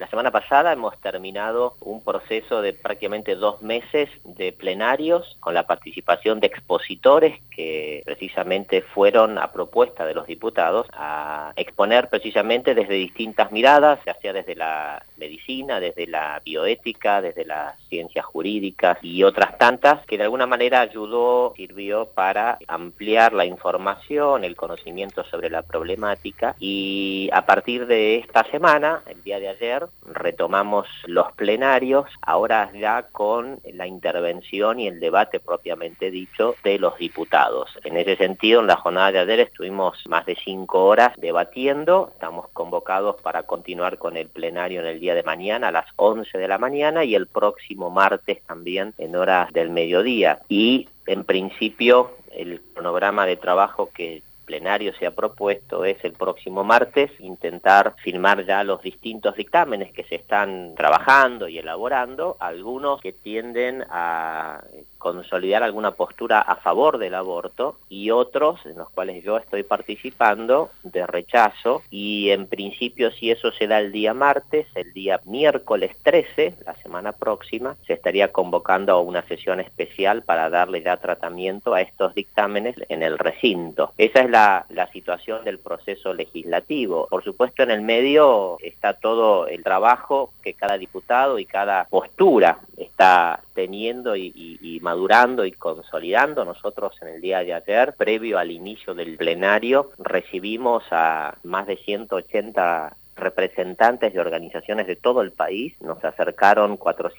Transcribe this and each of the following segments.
La semana pasada hemos terminado un proceso de prácticamente 2 meses de plenarios con la participación de expositores que precisamente fueron a propuesta de los diputados a exponer precisamente desde distintas miradas, ya sea desde la medicina, desde la bioética, desde las ciencias jurídicas y otras tantas, que de alguna manera sirvió para ampliar la información, el conocimiento sobre la problemática, y a partir de esta semana, el día de ayer, retomamos los plenarios, ahora ya con la intervención y el debate propiamente dicho de los diputados. En ese sentido, en la jornada de ayer estuvimos más de 5 horas debatiendo, estamos convocados para continuar con el plenario en el día de mañana a las 11 de la mañana y el próximo martes también en horas del mediodía. Y en principio el cronograma de trabajo que plenario se ha propuesto es el próximo martes intentar firmar ya los distintos dictámenes que se están trabajando y elaborando, algunos que tienden a consolidar alguna postura a favor del aborto y otros en los cuales yo estoy participando de rechazo, y en principio si eso se da el día martes, el día miércoles 13, la semana próxima, se estaría convocando a una sesión especial para darle ya tratamiento a estos dictámenes en el recinto. Esa es la situación del proceso legislativo. Por supuesto, en el medio está todo el trabajo que cada diputado y cada postura está teniendo y madurando y consolidando. Nosotros en el día de ayer, previo al inicio del plenario, recibimos a más de 180 representantes de organizaciones de todo el país. Nos acercaron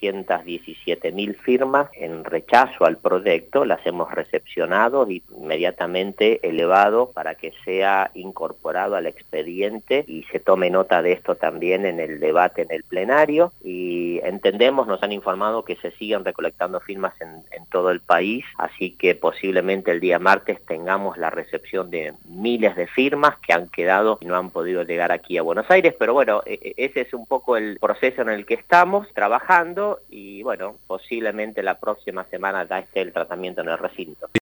417.000 firmas en rechazo al proyecto, las hemos recepcionado y inmediatamente elevado para que sea incorporado al expediente y se tome nota de esto también en el debate en el plenario. Y entendemos, nos han informado que se siguen recolectando firmas en todo el país, así que posiblemente el día martes tengamos la recepción de miles de firmas que han quedado y no han podido llegar aquí a Buenos Aires. Pero bueno, ese es un poco el proceso en el que estamos trabajando y bueno, posiblemente la próxima semana ya esté el tratamiento en el recinto.